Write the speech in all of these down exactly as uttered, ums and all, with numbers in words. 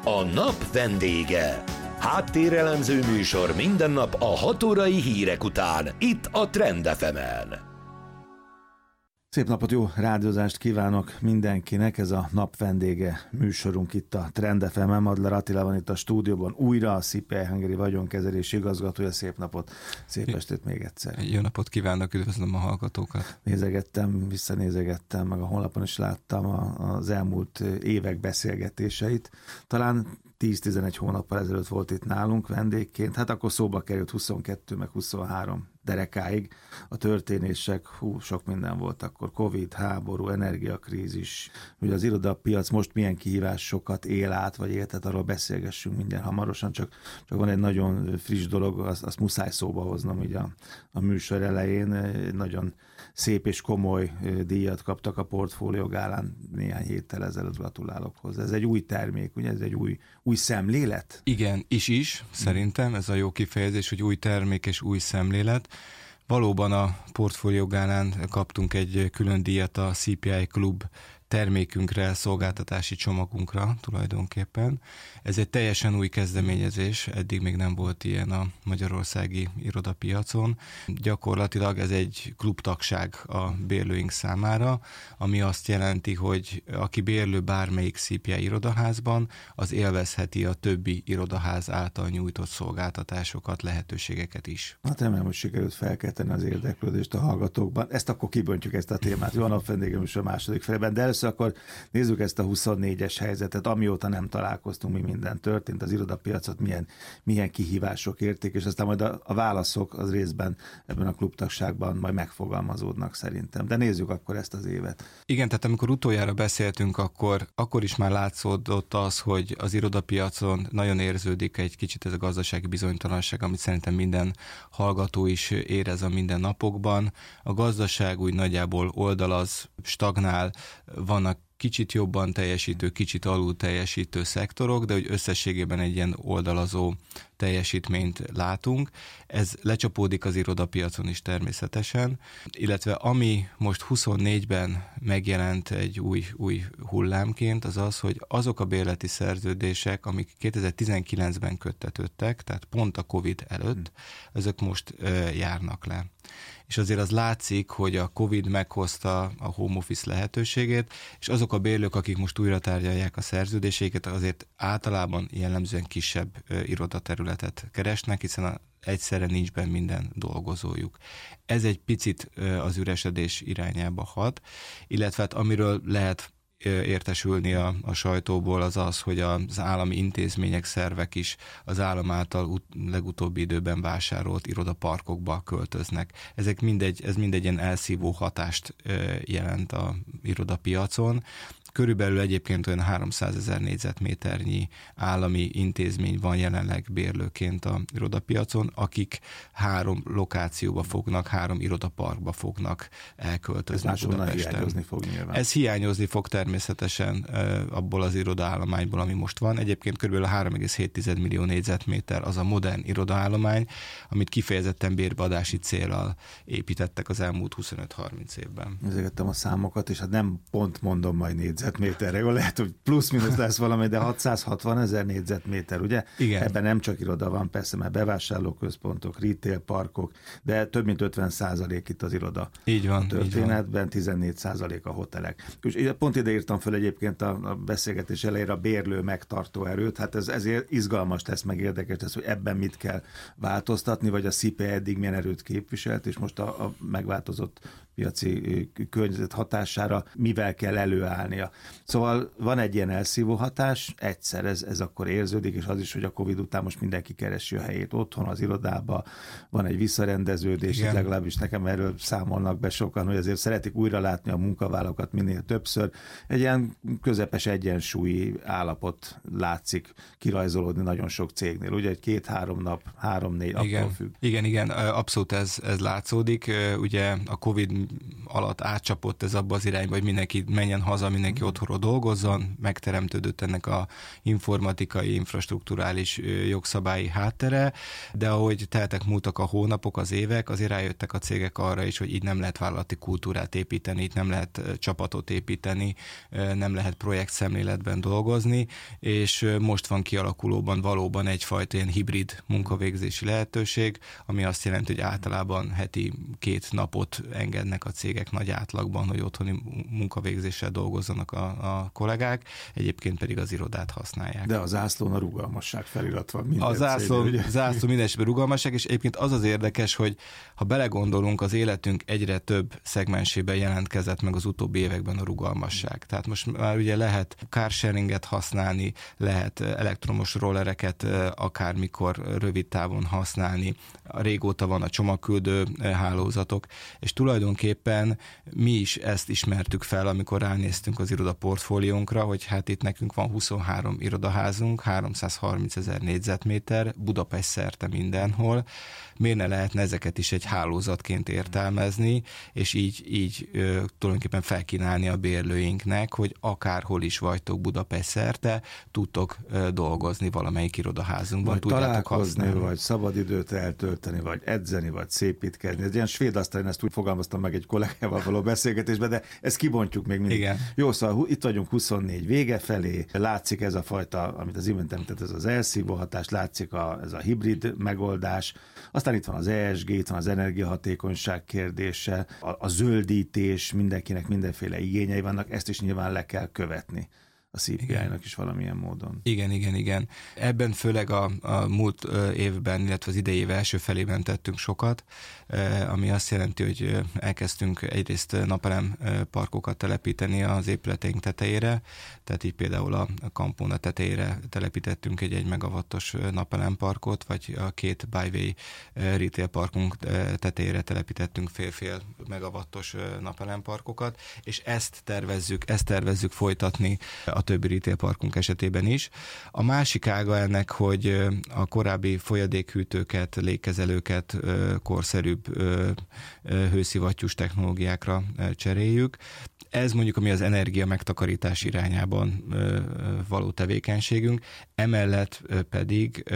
A nap vendége. Háttérelemző műsor minden nap a hat órai hírek után, itt a Trend ef emen. Szép napot, jó rádiózást kívánok mindenkinek, ez a nap vendége műsorunk itt a Trend ef emen. Madler Attila van itt a stúdióban, újra a cé pé i Hungary vagyonkezelési igazgatója. Szép napot, szép estét még egyszer. Jó napot kívánok, üdvözlöm a hallgatókat. Nézegettem, visszanézegettem, meg a honlapon is láttam az elmúlt évek beszélgetéseit. Talán tíz-tizenegy hónappal ezelőtt volt itt nálunk vendégként, hát akkor szóba került huszonkettő meg huszonhárom derekáig a történések, hú, sok minden volt akkor, Covid, háború, energiakrízis, ugye az irodapiac most milyen kihívásokat él át, vagy éltet, arról beszélgessünk mindjárt hamarosan, csak, csak van egy nagyon friss dolog, azt, azt muszáj szóba hoznom így a, a műsor elején, nagyon szép és komoly díjat kaptak a Portfólió Gálán néhány héttel ezelőtt, gratulálok hozzá. Ez egy új termék, ugye ez egy új, új szemlélet? Igen, is is, szerintem ez a jó kifejezés, hogy új termék és új szemlélet. Valóban a Portfólió Gálán kaptunk egy külön díjat a cé pé i Klub termékünkre, szolgáltatási csomagunkra tulajdonképpen. Ez egy teljesen új kezdeményezés, eddig még nem volt ilyen a magyarországi irodapiacon. Gyakorlatilag ez egy klubtagság a bérlőink számára, ami azt jelenti, hogy aki bérlő bármelyik cé pé i irodaházban, az élvezheti a többi irodaház által nyújtott szolgáltatásokat, lehetőségeket is. Hát remélem, hogy sikerült felkelteni az érdeklődést a hallgatókban. Ezt akkor kibontjuk, ezt a témát. Jó nap, vendégem is a második felében, de először akkor nézzük ezt a huszonnégyes helyzetet, amióta nem találkoztunk, mi minden történt, az irodapiacot milyen, milyen kihívások érték, és aztán majd a, a válaszok az részben ebben a klubtagságban majd megfogalmazódnak szerintem. De nézzük akkor ezt az évet. Igen, tehát amikor utoljára beszéltünk, akkor, akkor is már látszódott az, hogy az irodapiacon nagyon érződik egy kicsit ez a gazdasági bizonytalanság, amit szerintem minden hallgató is érez a mindennapokban. A gazdaság úgy nagyjából oldalaz, stagnál, vannak kicsit jobban teljesítő, kicsit alul teljesítő szektorok, de hogy összességében egy ilyen oldalazó teljesítményt látunk. Ez lecsapódik az irodapiacon is természetesen, illetve ami most huszonnégyben megjelent egy új, új hullámként, az az, hogy azok a bérleti szerződések, amik kétezer-tizenkilencben köttetődtek, tehát pont a Covid előtt, ezek most ö, járnak le. És azért az látszik, hogy a Covid meghozta a home office lehetőségét, és azok a bérlők, akik most újra tárgyalják a szerződéseiket, azért általában jellemzően kisebb ö, irodaterületet keresnek, hiszen a, egyszerre nincs benne minden dolgozójuk. Ez egy picit ö, az üresedés irányába hat, illetve hát amiről lehet értesülni a, a sajtóból, az az, hogy az állami intézmények, szervek is az állam által ut- legutóbbi időben vásárolt irodaparkokba költöznek. Ezek mindegy, ez mindegy ilyen elszívó hatást jelent a irodapiacon. Körülbelül egyébként olyan háromszázezer négyzetméternyi állami intézmény van jelenleg bérlőként a irodapiacon, akik három lokációba fognak, három irodaparkba fognak elköltözni Ez Budapesten. hiányozni fog nyilván. Ez hiányozni fog természetesen abból az irodaállományból, ami most van. Egyébként körülbelül három egész hét millió négyzetméter az a modern irodaállomány, amit kifejezetten bérbeadási céllal építettek az elmúlt huszonöt-harminc évben. Nézegettem a számokat, és hát nem pont mondom majd négyzetméterre, jól lehet, hogy plusz-minusz lesz valami, de hatszázhatvan ezer négyzetméter, ugye? Igen. Ebben nem csak iroda van, persze, mert bevásárlóközpontok, retail parkok, de több mint ötven százalék itt az iroda. Így van, a történetben, így van. tizennégy százalék a hotelek. És pont ide írtam föl egyébként a, a beszélgetés elejére a bérlő megtartó erőt, hát ez ezért izgalmas tesz, meg érdekes tesz, hogy ebben mit kell változtatni, vagy a cé pé i eddig milyen erőt képviselt, és most a, a megváltozott piaci környezet hatására mivel kell előállnia. Szóval van egy ilyen elszívó hatás, egyszer ez, ez akkor érződik, és az is, hogy a Covid után most mindenki keresi a helyét otthon, az irodába, van egy visszarendeződés, legalábbis nekem erről számolnak be sokan, hogy azért szeretik újra látni a munkavállalókat minél többször. Egy ilyen közepes egyensúlyi állapot látszik kirajzolódni nagyon sok cégnél, ugye egy két-három nap, három-négy, attól függ. Igen, igen, abszolút ez, ez látszódik. Ugye a Covid kormány alatt átcsapott ez abba az irányba, hogy mindenki menjen haza, mindenki otthonról dolgozzon, megteremtődött ennek a informatikai, infrastrukturális jogszabályi háttere, de ahogy teltek múltak a hónapok, az évek, azért rájöttek a cégek arra is, hogy így nem lehet vállalati kultúrát építeni, itt nem lehet csapatot építeni, nem lehet projektszemléletben dolgozni, és most van kialakulóban valóban egyfajta ilyen hibrid munkavégzési lehetőség, ami azt jelenti, hogy általában heti két napot engednek a cégek nagy átlagban, hogy otthoni munkavégzéssel dolgozzanak a, a kollégák, egyébként pedig az irodát használják. De a zászlón a rugalmasság felirat van minden A zászló, cégnél, zászló minden esetben rugalmasság, és egyébként az az érdekes, hogy ha belegondolunk, az életünk egyre több szegmensében jelentkezett meg az utóbbi években a rugalmasság. Tehát most már ugye lehet carsharinget használni, lehet elektromos rollereket akármikor rövid távon használni, régóta van a csomagküldő hálózatok, és tulajdonképpen mi is ezt ismertük fel, amikor ránéztünk az iroda portfóliónkra, hogy hát itt nekünk van huszonhárom irodaházunk, háromszázharminc ezer négyzetméter, Budapest szerte mindenhol, miért ne lehetne ezeket is egy hálózatként értelmezni, és így, így ö, tulajdonképpen felkínálni a bérlőinknek, hogy akárhol is vagytok Budapest szerte, tudtok ö, dolgozni valamelyik irodaházunkban, vagy tudjátok találkozni, használni. vagy szabadidőt eltölteni, vagy edzeni, vagy szépítkezni. Ez ilyen svéd asztalon, ezt úgy fogalmaztam meg egy kollégával való beszélgetésben, de ezt kibontjuk még mindig. Igen. Jó, szóval itt vagyunk huszonnégy vége felé, látszik ez a fajta, amit az imént említett, ez az elszívó hatás, látszik a, ez a hibrid megoldás, aztán itt van az E S G, itt van az energiahatékonyság kérdése, a, a zöldítés, mindenkinek mindenféle igényei vannak, ezt is nyilván le kell követni a C P I-nak is valamilyen módon. Igen, igen, igen. Ebben főleg a, a múlt évben, illetve az idei év első felében tettünk sokat, ami azt jelenti, hogy elkezdtünk egyrészt napelem parkokat telepíteni az épületeink tetejére, tehát így például a Campona tetejére telepítettünk egy egy megawattos napelem parkot, vagy a két Byway retail parkunk tetejére telepítettünk fél-fél megawattos napelem parkokat, és ezt tervezzük, ezt tervezzük folytatni a többi retail parkunk esetében is. A másik ága ennek, hogy a korábbi folyadékhűtőket, légkezelőket korszerűbb hőszivattyús technológiákra cseréljük. Ez mondjuk, ami az energia megtakarítás irányában való tevékenységünk. Emellett pedig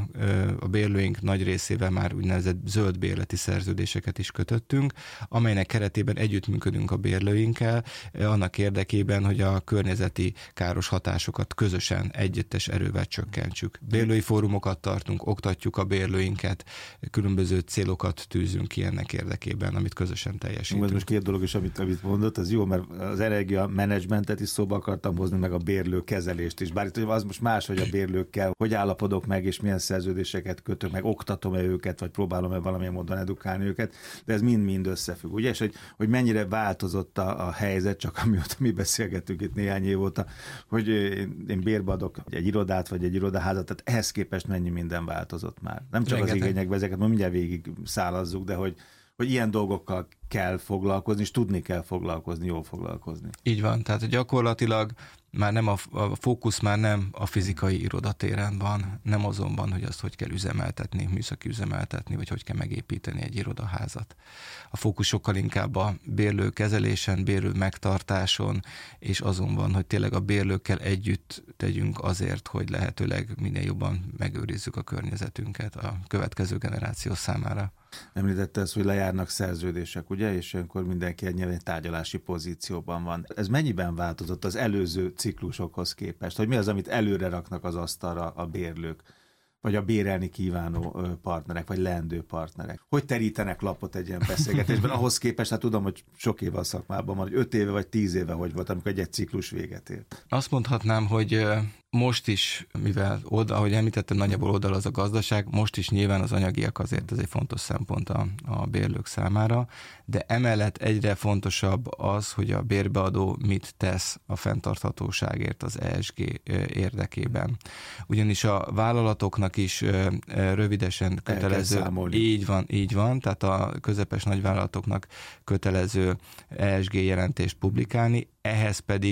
a bérlőink nagy részével már úgynevezett zöld bérleti szerződéseket is kötöttünk, amelynek keretében együttműködünk a bérlőinkkel, annak érdekében, hogy a környezeti káros hatásokat közösen együttes erővel csökkentsük. Bérlői fórumokat tartunk, oktatjuk a bérlőinket, különböző célokat tűzünk ki ennek érdekében, amit közösen teljesítünk. Most két dolog is, amit, amit mondott, az jó, mert az energia menedzsmentet is szóba akartam hozni, meg a bérlő kezelést is. Bár itt az most más, hogy a bérlőkkel hogy állapodok meg, és milyen szerződéseket kötök meg, oktatom-e őket, vagy próbálom-e valamilyen módon edukálni őket, de ez mind-mind összefügg. Ugye, és hogy, hogy mennyire változott a, a helyzet, csak amióta mi beszélgettünk itt néhány év óta, hogy én bérbe adok egy irodát, vagy egy irodaházat, tehát ehhez képest mennyi minden változott már. Nem csak Rengeteg. Az igényekbe, ezeket ma mindjárt végig szálazzuk, de hogy hogy ilyen dolgokkal kell foglalkozni, és tudni kell foglalkozni, jól foglalkozni. Így van, tehát gyakorlatilag már nem a, a fókusz már nem a fizikai irodatéren van, nem azon van, hogy azt hogy kell üzemeltetni, műszaki üzemeltetni, vagy hogy kell megépíteni egy irodaházat. A fókusz sokkal inkább a bérlő kezelésen, bérlő megtartáson, és azon van, hogy tényleg a bérlőkkel együtt tegyünk azért, hogy lehetőleg minél jobban megőrizzük a környezetünket a következő generáció számára. Említette ezt, hogy lejárnak szerződések, ugye, és ilyenkor mindenki egy tárgyalási pozícióban van. Ez mennyiben változott az előző ciklusokhoz képest? Hogy mi az, amit előre raknak az asztalra a bérlők, vagy a bérelni kívánó partnerek, vagy leendő partnerek? Hogy terítenek lapot egy ilyen beszélgetésben? Ahhoz képest, hát tudom, hogy sok éve a szakmában van, hogy öt éve vagy tíz éve hogy volt, amikor egy ciklus véget ért. Azt mondhatnám, hogy most is, mivel oldal, ahogy említettem, nagyjából oldal az a gazdaság, most is nyilván az anyagiak azért ez egy fontos szempont a, a bérlők számára, de emellett egyre fontosabb az, hogy a bérbeadó mit tesz a fenntarthatóságért az E S G érdekében. Ugyanis a vállalatoknak is rövidesen kötelező, így van, így van, tehát a közepes nagyvállalatoknak kötelező E S G jelentést publikálni, ehhez pedig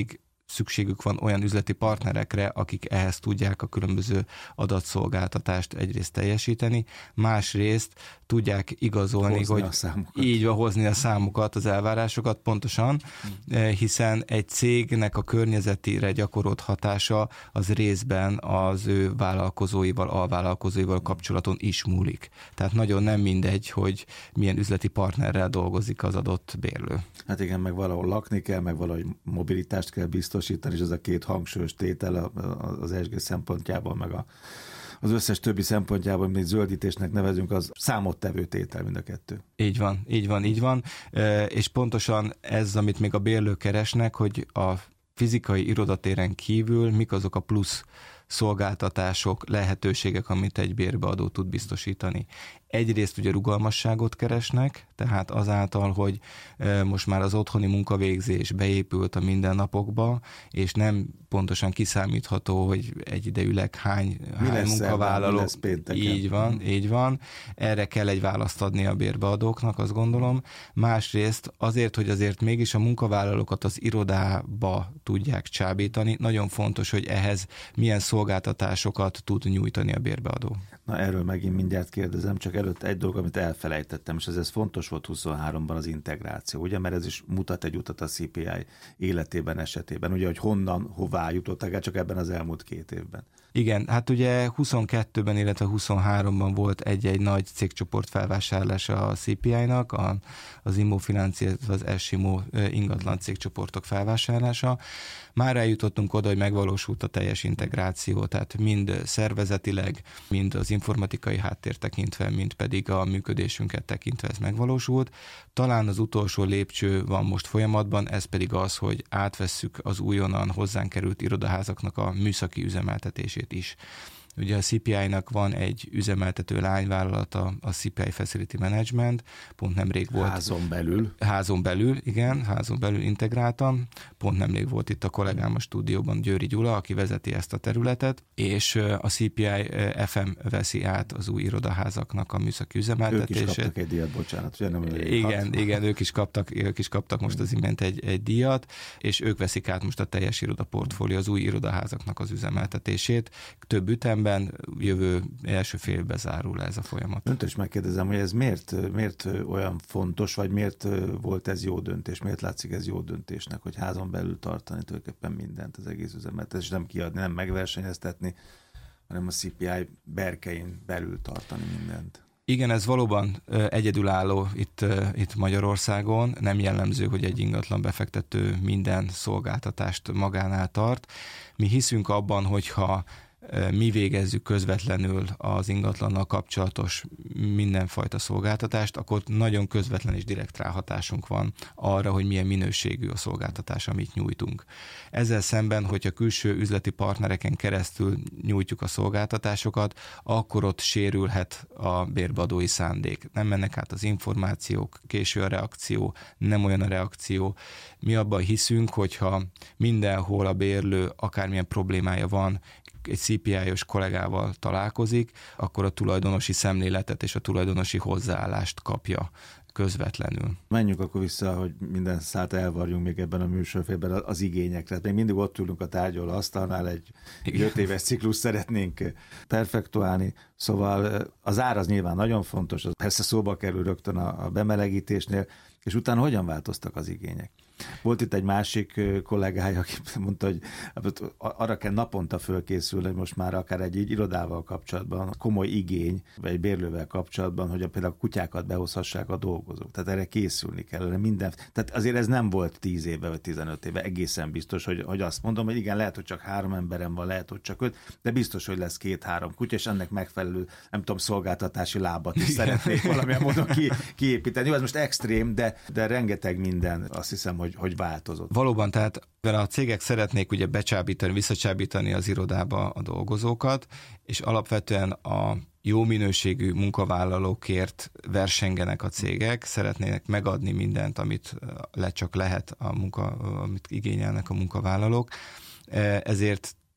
szükségük van olyan üzleti partnerekre, akik ehhez tudják a különböző adatszolgáltatást egyrészt teljesíteni, másrészt tudják igazolni, hozni hogy így van, hozni a számukat, az elvárásokat pontosan, hiszen egy cégnek a környezetére gyakorolt hatása az részben az ő vállalkozóival, alvállalkozóival kapcsolaton is múlik. Tehát nagyon nem mindegy, hogy milyen üzleti partnerrel dolgozik az adott bérlő. Hát igen, meg valahol lakni kell, meg valahogy mobilitást kell biztosítani, és ez a két hangsúlyos tétel az é es gé szempontjából, meg a, az összes többi szempontjából, amit zöldítésnek nevezünk, az számottevő tétel mind a kettő. Így van, így van, így van. És pontosan ez, amit még a bérlők keresnek, hogy a fizikai irodatéren kívül mik azok a plusz szolgáltatások, lehetőségek, amit egy bérbeadó tud biztosítani. Egyrészt ugye rugalmasságot keresnek, tehát azáltal, hogy most már az otthoni munkavégzés beépült a mindennapokba, és nem pontosan kiszámítható, hogy egyidejűleg hány, hány munkavállaló. Így van, így van. Erre kell egy választ adni a bérbeadóknak, azt gondolom. Másrészt azért, hogy azért mégis a munkavállalókat az irodába tudják csábítani, nagyon fontos, hogy ehhez milyen szolgáltatásokat tud nyújtani a bérbeadó. Na, erről megint mindjárt kérdezem, csak előtt egy dolog, amit elfelejtettem, és ez, ez fontos volt huszonháromban, az integráció, ugye, mert ez is mutat egy utat a cé pé i életében, esetében, ugye, hogy honnan, hová jutottak el csak ebben az elmúlt két évben. Igen, hát ugye huszonkettőben, illetve huszonháromban volt egy-egy nagy cégcsoport felvásárlása a cé pé i-nak, a, az Immofinancia, illetve az S-Immo ingatlan cégcsoportok felvásárlása. Már eljutottunk oda, hogy megvalósult a teljes integráció, tehát mind szervezetileg, mind az informatikai háttér tekintve, mind pedig a működésünket tekintve ez megvalósult. Talán az utolsó lépcső van most folyamatban, ez pedig az, hogy átvesszük az újonnan hozzánk került irodaházaknak a műszaki üzemeltetését is. Ugye a cé pé i-nak van egy üzemeltető lányvállalata, a cé pé i Facility Management, pont nemrég volt. Házon belül. Házon belül, igen, házon belül integráltam. Pont nemrég volt itt a kollégám a stúdióban, Győri Gyula, aki vezeti ezt a területet, és a cé pé i ef em veszi át az új irodaházaknak a műszaki üzemeltetését. Ők is kaptak egy díjat, bocsánat, ugye nem Igen, hat. igen, ők is kaptak, ők is kaptak most az imént egy, egy díjat, és ők veszik át most a teljes irodaportfólió, az új irodaházaknak az üzemeltetését. Több ütem jövő első fél évben zárul ez a folyamat. Öntől is megkérdezem, hogy ez miért, miért olyan fontos, vagy miért volt ez jó döntés, miért látszik ez jó döntésnek, hogy házon belül tartani tulajdonképpen mindent, az egész üzemet, és nem kiadni, nem megversenyeztetni, hanem a cé pé i berkein belül tartani mindent. Igen, ez valóban egyedülálló itt, itt Magyarországon, nem jellemző, hogy egy ingatlan befektető minden szolgáltatást magánál tart. Mi hiszünk abban, hogyha mi végezzük közvetlenül az ingatlannal kapcsolatos mindenfajta szolgáltatást, akkor nagyon közvetlen és direkt ráhatásunk van arra, hogy milyen minőségű a szolgáltatás, amit nyújtunk. Ezzel szemben, hogyha külső üzleti partnereken keresztül nyújtjuk a szolgáltatásokat, akkor ott sérülhet a bérbeadói szándék. Nem mennek át az információk, késő a reakció, nem olyan a reakció. Mi abban hiszünk, hogyha mindenhol a bérlő akármilyen problémája van, egy cé pé i-os kollégával találkozik, akkor a tulajdonosi szemléletet és a tulajdonosi hozzáállást kapja közvetlenül. Menjünk akkor vissza, hogy minden szállt elvarjunk még ebben a műsorfélben az igényekre. Még mindig ott ülünk a tárgyaló asztalnál, egy öt éves ciklus szeretnénk perfektuálni. Szóval az ár az nyilván nagyon fontos, az persze szóba kerül rögtön a bemelegítésnél, és utána hogyan változtak az igények? Volt itt egy másik kollégája, aki mondta, hogy arra kell naponta fölkészülni, hogy most már akár egy irodával kapcsolatban komoly igény, vagy egy bérlővel kapcsolatban, hogy például a kutyákat behozhassák a dolgozók. Tehát erre készülni kellene minden. Tehát azért ez nem volt tíz éve vagy tizenöt éve, egészen biztos, hogy, hogy azt mondom, hogy igen, lehet, hogy csak három emberem van, lehet, hogy csak öt, de biztos, hogy lesz két-három kutya, és ennek megfelelő, nem tudom, szolgáltatási lábat is szeretnék valamilyen módon ki, kiépíteni. Jó, ez most extrém, de, de rengeteg minden, azt hiszem, hogy hogy változott. Valóban, tehát a cégek szeretnék ugye becsábítani, visszacsábítani az irodába a dolgozókat, és alapvetően a jó minőségű munkavállalókért versengenek a cégek, szeretnének megadni mindent, amit le csak lehet, a munka, amit igényelnek a munkavállalók. Ezért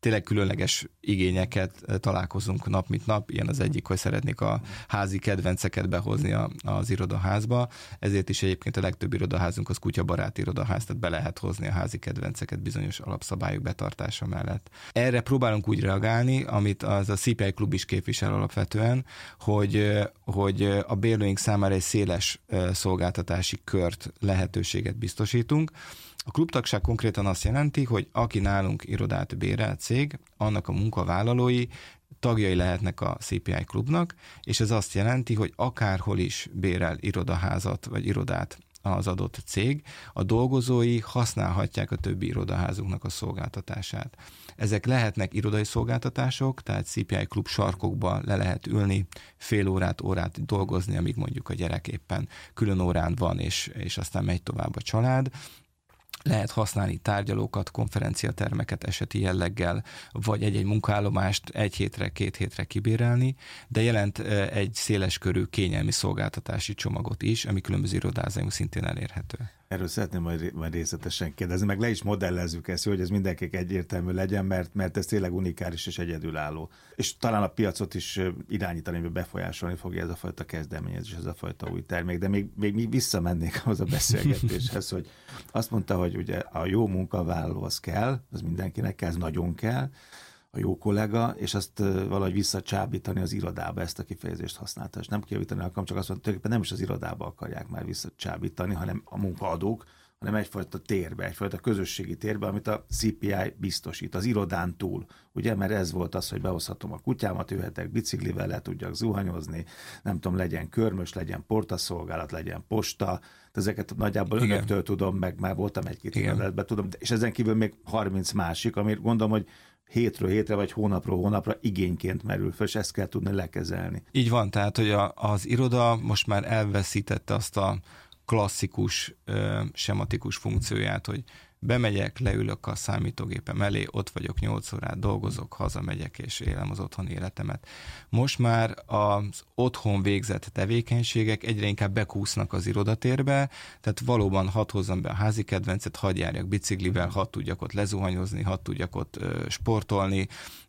tényleg különleges igényeket találkozunk nap mint nap. Ilyen az egyik, hogy szeretnék a házi kedvenceket behozni a, az irodaházba. Ezért is egyébként a legtöbb irodaházunk az kutyabarát irodaház, tehát be lehet hozni a házi kedvenceket bizonyos alapszabályok betartása mellett. Erre próbálunk úgy reagálni, amit az a cé pé i klub is képvisel alapvetően, hogy, hogy a bérlőink számára egy széles szolgáltatási kört, lehetőséget biztosítunk. A klubtagság konkrétan azt jelenti, hogy aki nálunk irodát bérel cég, annak a munkavállalói tagjai lehetnek a cé pé i klubnak, és ez azt jelenti, hogy akárhol is bérel irodaházat vagy irodát az adott cég, a dolgozói használhatják a többi irodaházunknak a szolgáltatását. Ezek lehetnek irodai szolgáltatások, tehát cé pé i klub sarkokba le lehet ülni, fél órát, órát dolgozni, amíg mondjuk a gyerek éppen külön órán van, és, és aztán megy tovább a család. Lehet használni tárgyalókat, konferenciatermeket eseti jelleggel, vagy egy-egy munkaállomást egy hétre, két hétre kibérelni, de jelent egy széleskörű kényelmi szolgáltatási csomagot is, ami különböző irodázaink szintén elérhető. Erről szeretném majd, majd részletesen kérdezni, meg le is modellezzük ezt, hogy ez mindenkinek egyértelmű legyen, mert, mert ez tényleg unikális és egyedülálló. És talán a piacot is irányítani, vagy befolyásolni fogja ez a fajta kezdeményezés, ez a fajta új termék. De még, még mi visszamennék ahhoz a beszélgetéshez, hogy azt mondta, hogy ugye a jó munkavállaló az kell, az mindenkinek kell, ez nagyon kell, a jó kollega, és azt valahogy visszacsábítani az irodába, ezt a kifejezést használta. És nem kijavítani akarom, csak azt mondta, hogy nem is az irodába akarják már visszacsábítani, hanem a munkaadók, hanem egyfajta térbe, egyfajta közösségi térbe, amit a cé pé i biztosít, az irodán túl. Ugye, mert ez volt az, hogy behozhatom a kutyámat, jöhetek biciklivel, le tudjak zuhanyozni, nem tudom, legyen körmös, legyen portaszolgálat, legyen posta, ezeket nagyjából Igen. önöktől tudom, meg már voltam egy-két irodátban, tudom, és ezen kívül még harminc másik, amit gondolom, hogy hétről hétre, vagy hónapról hónapra igényként merül föl, és ezt kell tudni lekezelni. Így van, tehát, hogy a, az iroda most már elveszítette azt a klasszikus, sematikus funkcióját, hogy bemegyek, leülök a számítógépem elé, ott vagyok nyolc órát, dolgozok, hazamegyek és élem az otthoni életemet. Most már az otthon végzett tevékenységek egyre inkább bekúsznak az irodatérbe, tehát valóban hadd hozzam be a házi kedvencet, hadd járjak biciklivel, hadd tudjak ott lezuhanyozni, hadd tudjak ott sportolni,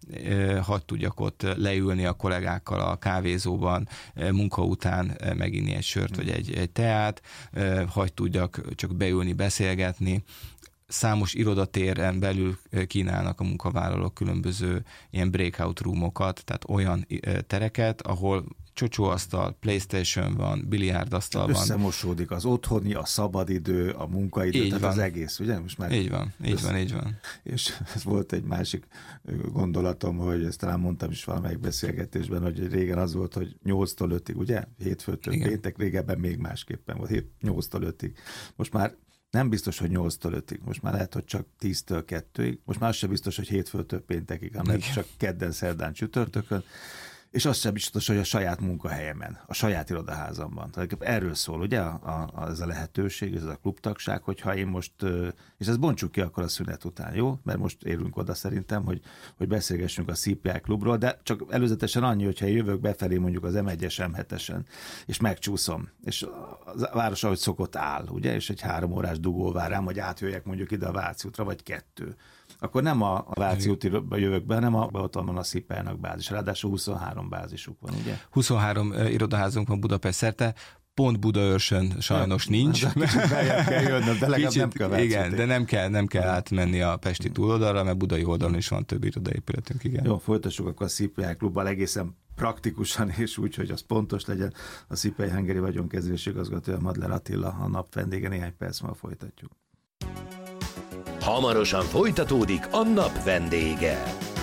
hadd tudjak ott leülni a kollégákkal a kávézóban, munka után meginni egy sört vagy egy, egy teát, hadd tudjak csak beülni, beszélgetni. Számos irodatéren belül kínálnak a munkavállalók különböző ilyen breakout roomokat, tehát olyan tereket, ahol csocsóasztal, PlayStation van, biliárdasztal van. Összemosódik az otthoni, a szabadidő, a munkaidő, így tehát van. Az egész, ugye? Most már így van, így van, így van. És ez volt egy másik gondolatom, hogy ezt talán mondtam is valamelyik beszélgetésben, hogy régen az volt, hogy nyolctól ötig, ugye? Hétfőtől péntek, régebben még másképpen volt, nyolctól ötig. Most már nem biztos, hogy nyolctól ötig. Most már lehet, hogy csak tíztől kettőig. Most már az sem biztos, hogy hétfőtől péntekig, hanem Igen. csak kedden, szerdán, csütörtökön. És az sem biztos, hogy a saját munkahelyemen, a saját irodaházamban. Tehát erről szól, ugye, a, a, ez a lehetőség, ez a klubtagság, hogyha én most, és ezt bontsuk ki akkor a szünet után, jó? Mert most érünk oda szerintem, hogy, hogy beszélgessünk a cé pé i klubról, de csak előzetesen annyi, hogyha jövök befelé mondjuk az em egyes, em hetesen, és megcsúszom, és a város, ahogy szokott áll, ugye, és egy három órás dugó vár rám, hogy átjöjjek mondjuk ide a Váci útra, vagy kettő. Akkor nem a, a Váci útiba jövök be, hanem a, ott van a cé pé i-nak bázis. Ráadásul huszonhárom bázisuk van, ugye? huszonhárom irodaházunk van Budapest szerte, pont Budaörsön sajnos nem, nincs. Kicsit beljebb kell jönnöm, de legalább nem kell. Igen, de nem kell, nem kell átmenni a pesti túloldalra, mert budai oldalon is van több irodaépületünk, igen. Jó, folytassuk akkor a cé pé i klubbal egészen praktikusan, és úgy, hogy az pontos legyen. A cé pé i Hungary vagyonkezelési igazgatója Madler Attila, a nap vendége, néhány perc múlva folytatjuk. Hamarosan folytatódik a nap vendége.